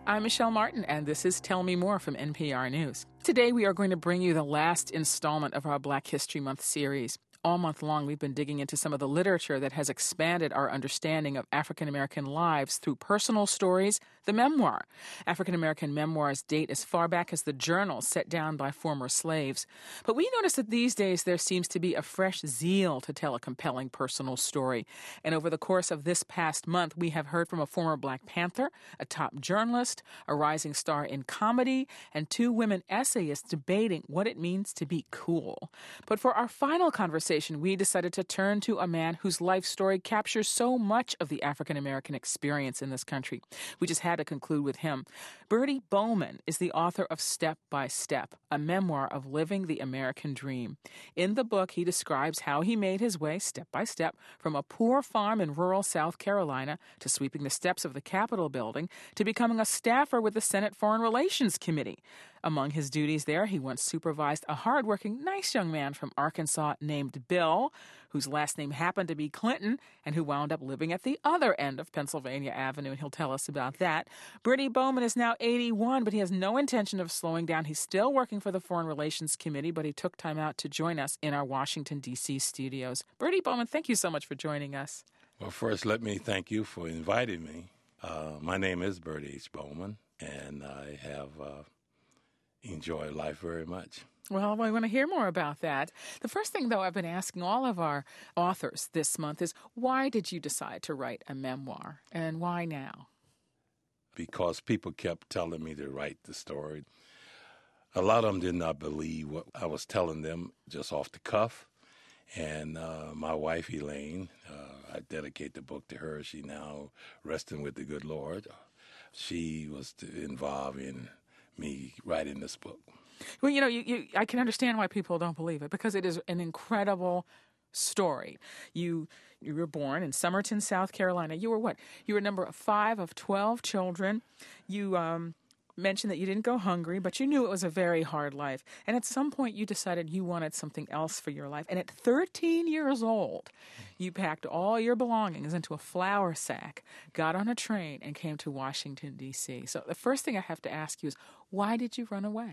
I'm Michelle Martin, and this is Tell Me More from NPR News. Today, we are going to bring you the last installment of our Black History Month series. All month long, we've been digging into some of the literature that has expanded our understanding of African American lives through personal stories, the memoir. African American memoirs date as far back as the journals set down by former slaves. But we notice that these days there seems to be a fresh zeal to tell a compelling personal story. And over the course of this past month, we have heard from a former Black Panther, a top journalist, a rising star in comedy, and two women essayists debating what it means to be cool. But for our final conversation, we decided to turn to a man whose life story captures so much of the African American experience in this country. We just had to conclude with him. Bertie Bowman is the author of Step by Step, a memoir of living the American dream. In the book, he describes how he made his way step by step from a poor farm in rural South Carolina to sweeping the steps of the Capitol building to becoming a staffer with the Senate Foreign Relations Committee. Among his duties there, he once supervised a hardworking, nice young man from Arkansas named Bill, whose last name happened to be Clinton, and who wound up living at the other end of Pennsylvania Avenue, and he'll tell us about that. Bertie Bowman is now 81, but he has no intention of slowing down. He's still working for the Foreign Relations Committee, but he took time out to join us in our Washington, D.C. studios. Bertie Bowman, thank you so much for joining us. Well, first, let me thank you for inviting me. My name is Bertie H. Bowman, and I have enjoy life very much. Well, we want to hear more about that. The first thing, though, I've been asking all of our authors this month is, why did you decide to write a memoir, and why now? Because people kept telling me to write the story. A lot of them did not believe what I was telling them just off the cuff. And my wife, Elaine, I dedicate the book to her. She now resting with the good Lord. She was involved in me writing this book. Well, I can understand why people don't believe it, because it is an incredible story. You were born in Summerton, South Carolina. You were what? You were number 5 of 12 children. You mentioned that you didn't go hungry, but you knew it was a very hard life. And at some point, you decided you wanted something else for your life. And at 13 years old, you packed all your belongings into a flour sack, got on a train, and came to Washington, D.C. So the first thing I have to ask you is, why did you run away?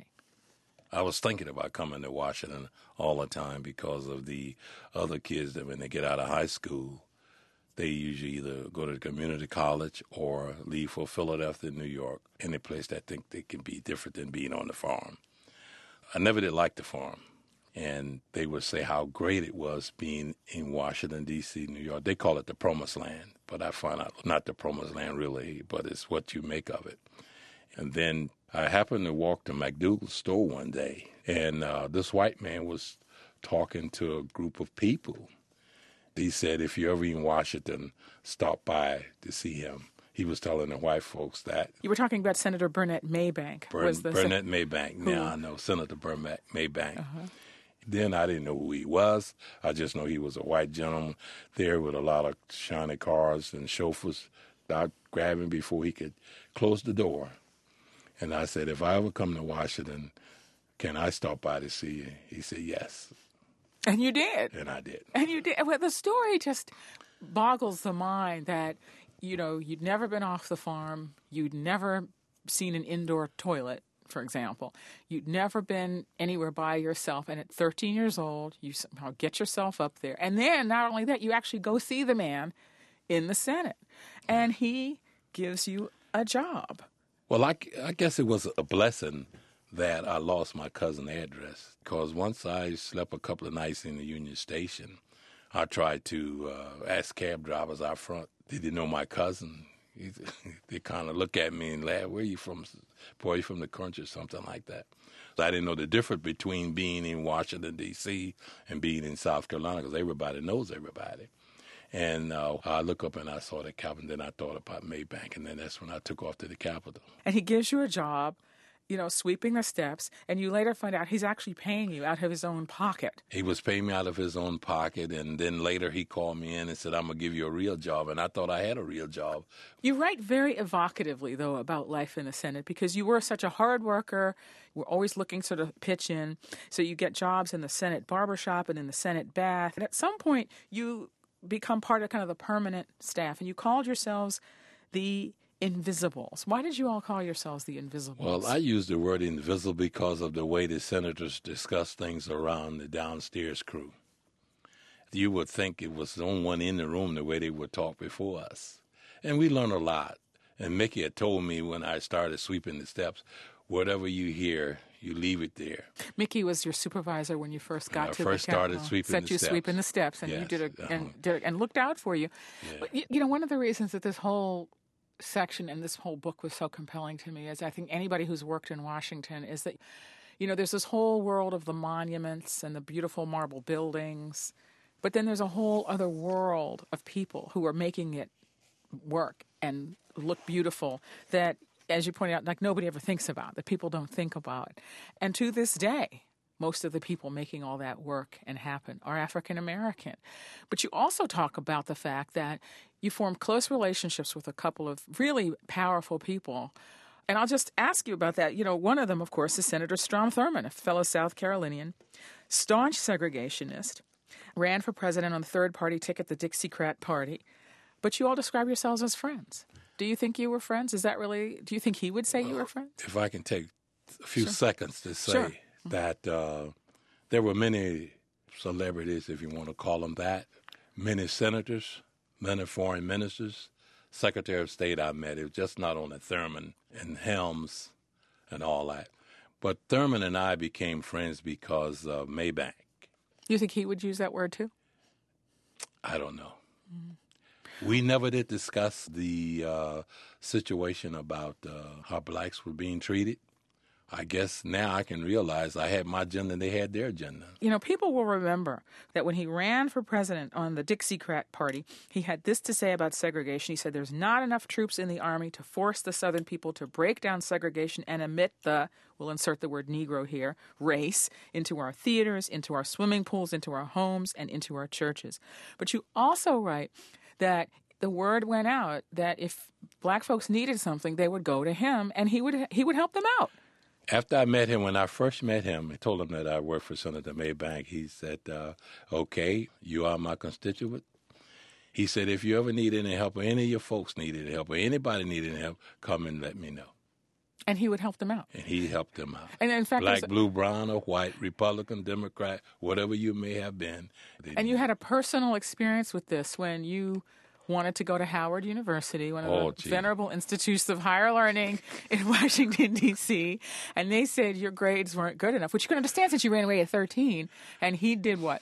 I was thinking about coming to Washington all the time because of the other kids that when they get out of high school, they usually either go to community college or leave for Philadelphia, New York, any place that think they can be different than being on the farm. I never did like the farm, and they would say how great it was being in Washington, D.C., New York. They call it the promised land, but I find out not the promised land really, but it's what you make of it. And then I happened to walk to McDougal's store one day, and this white man was talking to a group of people. He said, if you're ever in Washington, stop by to see him. He was telling the white folks that. You were talking about Senator Burnett Maybank. Burnett Maybank. Now I know Senator Burnett Maybank. Uh-huh. Then I didn't know who he was. I just know he was a white gentleman there with a lot of shiny cars and chauffeurs out grabbing before he could close the door. And I said, if I ever come to Washington, can I stop by to see you? He said, yes. And you did. And I did. And you did. Well, the story just boggles the mind that, you'd never been off the farm. You'd never seen an indoor toilet, for example. You'd never been anywhere by yourself. And at 13 years old, you somehow get yourself up there. And then, not only that, you actually go see the man in the Senate. And he gives you a job. Well, I guess it was a blessing that I lost my cousin's address, because once I slept a couple of nights in the Union Station, I tried to ask cab drivers out front, did they know my cousin? They kind of look at me and laugh, where are you from? Boy, you from the country or something like that. I didn't know the difference between being in Washington, D.C. and being in South Carolina, because everybody knows everybody. And I look up and I saw the Capitol, then I thought about Maybank, and then that's when I took off to the Capitol. And he gives you a job, sweeping the steps, and you later find out he's actually paying you out of his own pocket. He was paying me out of his own pocket, and then later he called me in and said, I'm going to give you a real job, and I thought I had a real job. You write very evocatively, though, about life in the Senate, because you were such a hard worker. We're always looking sort of pitch in. So you get jobs in the Senate barbershop and in the Senate bath, and at some point you become part of kind of the permanent staff, and you called yourselves the Invisibles. Why did you all call yourselves the Invisibles? Well, I use the word invisible because of the way the senators discuss things around the downstairs crew. You would think it was the only one in the room the way they would talk before us. And we learned a lot. And Mickey had told me when I started sweeping the steps, whatever you hear, you leave it there. Mickey was your supervisor when you first got to the first started sweeping set the you steps. sweeping the steps, and Yes, you did and looked out for you. Yeah. But you know, one of the reasons that this whole section and this whole book was so compelling to me is I think anybody who's worked in Washington is that, you know, there's this whole world of the monuments and the beautiful marble buildings, but then there's a whole other world of people who are making it work and look beautiful that, as you pointed out, like nobody ever thinks about, that people don't think about. And to this day, most of the people making all that work and happen are African American. But you also talk about the fact that you formed close relationships with a couple of really powerful people. And I'll just ask you about that. You know, one of them, of course, is Senator Strom Thurmond, a fellow South Carolinian, staunch segregationist, ran for president on the third-party ticket, the Dixiecrat Party. But you all describe yourselves as friends. Do you think you were friends? Is that really, do you think he would say you were friends? If I can take a few seconds to say Sure. that there were many celebrities, if you want to call them that, many senators, many foreign ministers, Secretary of State I met. It was just not only Thurmond and Helms and all that. But Thurmond and I became friends because of Maybank. You think he would use that word too? I don't know. We never did discuss the situation about how blacks were being treated. I guess now I can realize I had my agenda and they had their agenda. You know, people will remember that when he ran for president on the Dixiecrat Party, he had this to say about segregation. He said, there's not enough troops in the Army to force the Southern people to break down segregation and admit the, we'll insert the word Negro here, race, into our theaters, into our swimming pools, into our homes, and into our churches. But you also write that the word went out that if black folks needed something, they would go to him, and he would help them out. After I met him, when I first met him, I told him that I worked for Senator Maybank. He said, okay, you are my constituent. He said, if you ever need any help or any of your folks need any help or anybody need any help, come and let me know. And he would help them out. And he helped them out. And in fact, black, blue, brown, or white, Republican, Democrat, whatever you may have been. And you had a personal experience with this when you wanted to go to Howard University, one of the venerable institutes of higher learning in Washington, D.C., and they said your grades weren't good enough, which you can understand since you ran away at 13, and he did what?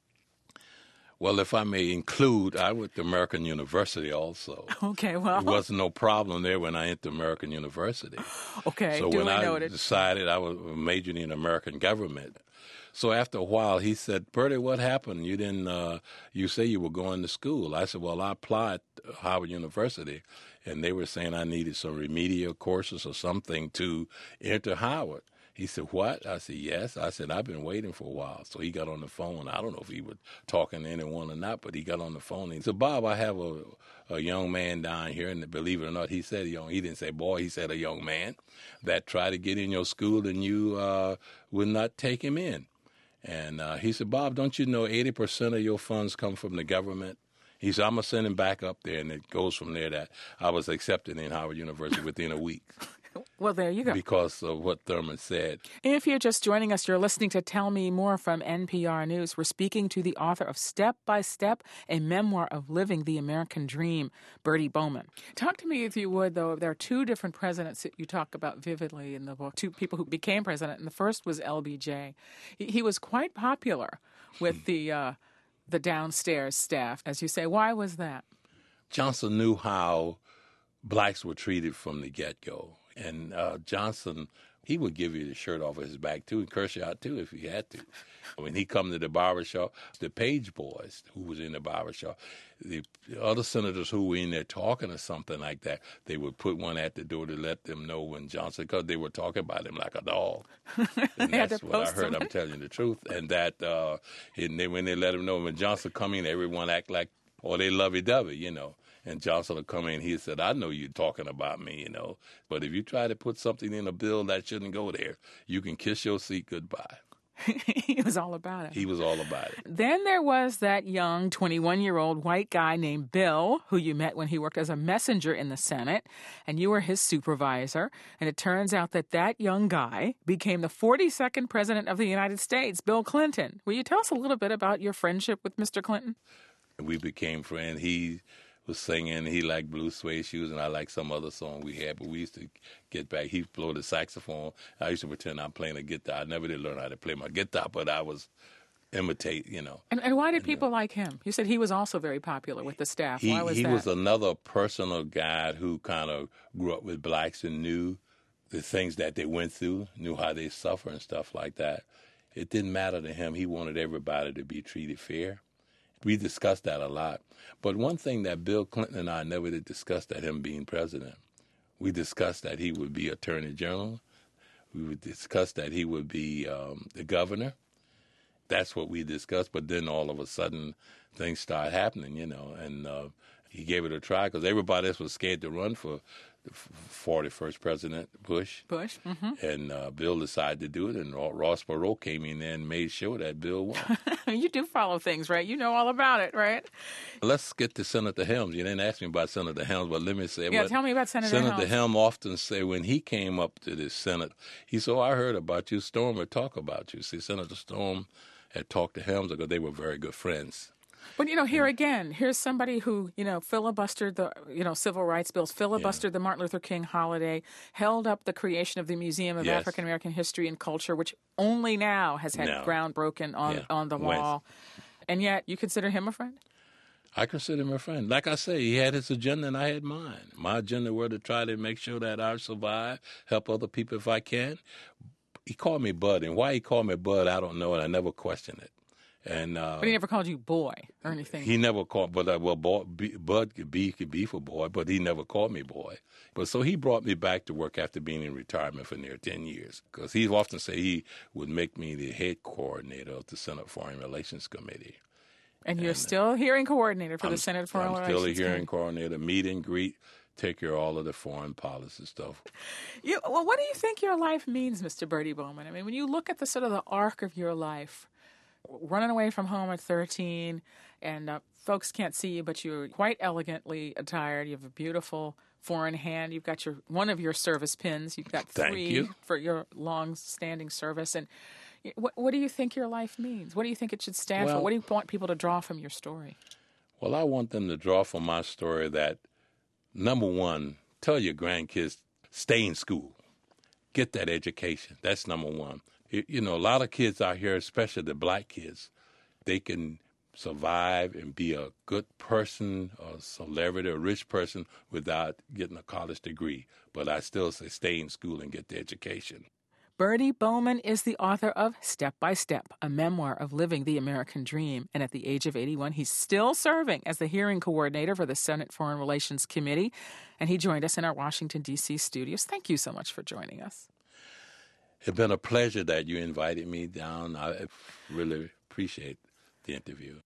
Well, if I may include, I went to American University also. Okay, well. There wasn't no problem there when I entered American University. Okay, so duly when I noted. decided I was majoring in American government. So after a while, he said, Bertie, what happened? You didn't, you say you were going to school. I said, well, I applied to Howard University, and they were saying I needed some remedial courses or something to enter Howard. He said, what? I said, yes. I said, I've been waiting for a while. So he got on the phone. I don't know if he was talking to anyone or not, but he got on the phone. And he said, Bob, I have a young man down here, and believe it or not, he said he didn't say boy, he said a young man that tried to get in your school and you would not take him in. And he said, Bob, don't you know 80% of your funds come from the government? He said, I'm going to send him back up there. And it goes from there that I was accepted in Howard University within a week. Well, there you go. Because of what Thurmond said. If you're just joining us, you're listening to Tell Me More from NPR News. We're speaking to the author of Step by Step, a memoir of living the American dream, Bertie Bowman. Talk to me, if you would, though. There are two different presidents that you talk about vividly in the book, two people who became president, and the first was LBJ. He was quite popular with the downstairs staff, as you say. Why was that? Johnson knew how blacks were treated from the get-go. And Johnson, he would give you the shirt off of his back, too, and curse you out, too, if he had to. When he come to the barbershop, the Page boys who was in the barbershop, the other senators who were in there talking or something like that, they would put one at the door to let them know when Johnson, because they were talking about him like a dog. And that's what I heard, I'm telling you the truth. And that when they let him know when Johnson come in, everyone act like, oh, they lovey-dovey, you know. And Johnson would come in, he said, I know you're talking about me, you know. But if you try to put something in a bill that shouldn't go there, you can kiss your seat goodbye. He was all about it. He was all about it. Then there was that young 21-year-old white guy named Bill, who you met when he worked as a messenger in the Senate, and you were his supervisor. And it turns out that that young guy became the 42nd president of the United States, Bill Clinton. Will you tell us a little bit about your friendship with Mr. Clinton? We became friends. He was singing. He liked Blue Suede Shoes, and I liked some other song we had. But we used to get back. He played the saxophone. I used to pretend I'm playing a guitar. I never did learn how to play my guitar, but I was imitate, And why did people like him? You said he was also very popular with the staff. Why was that? He was another personal guy who kind of grew up with blacks and knew the things that they went through, knew how they suffer and stuff like that. It didn't matter to him. He wanted everybody to be treated fair. We discussed that a lot. But one thing that Bill Clinton and I never did discuss, that him being president. We discussed that he would be attorney general. We would discuss that he would be the governor. That's what we discussed. But then all of a sudden, things started happening, and he gave it a try because everybody else was scared to run for the 41st President Bush. Mm-hmm. And Bill decided to do it, and Ross Perot came in there and made sure that Bill won. You do follow things, right? You know all about it, right? Let's get to Senator Helms. You didn't ask me about Senator Helms, but let me say. Yeah, tell me about Senator Helms. Senator Helms often say when he came up to the Senate, he said, I heard about you. Storm would talk about you. See, Senator Storm had talked to Helms because they were very good friends. But, here again, here's somebody who, filibustered the, civil rights bills, filibustered the Martin Luther King holiday, held up the creation of the Museum of African American History and Culture, which only now has had ground broken on the wall. And yet you consider him a friend? I consider him a friend. Like I say, he had his agenda and I had mine. My agenda were to try to make sure that I survive, help other people if I can. He called me Bud, and why he called me Bud, I don't know, and I never questioned it. But he never called you boy or anything. He never called, but Bud could be for boy, but he never called me boy. But so he brought me back to work after being in retirement for near 10 years, because he often said he would make me the head coordinator of the Senate Foreign Relations Committee. And you're still hearing coordinator for the Senate Foreign Relations Committee. I'm still a hearing coordinator, meet and greet, take care of all of the foreign policy stuff. What do you think your life means, Mr. Bertie Bowman? I mean, when you look at the arc of your life, running away from home at 13, and folks can't see you, but you're quite elegantly attired. You have a beautiful foreign hand. You've got one of your service pins. You've got three for your long-standing service. And what do you think your life means? What do you think it should stand for? What do you want people to draw from your story? Well, I want them to draw from my story that, number one, tell your grandkids, stay in school. Get that education. That's number one. A lot of kids out here, especially the black kids, they can survive and be a good person, a celebrity, a rich person without getting a college degree. But I still say stay in school and get the education. Bertie Bowman is the author of Step by Step, a memoir of living the American dream. And at the age of 81, he's still serving as the hearing coordinator for the Senate Foreign Relations Committee. And he joined us in our Washington, D.C. studios. Thank you so much for joining us. It's been a pleasure that you invited me down. I really appreciate the interview.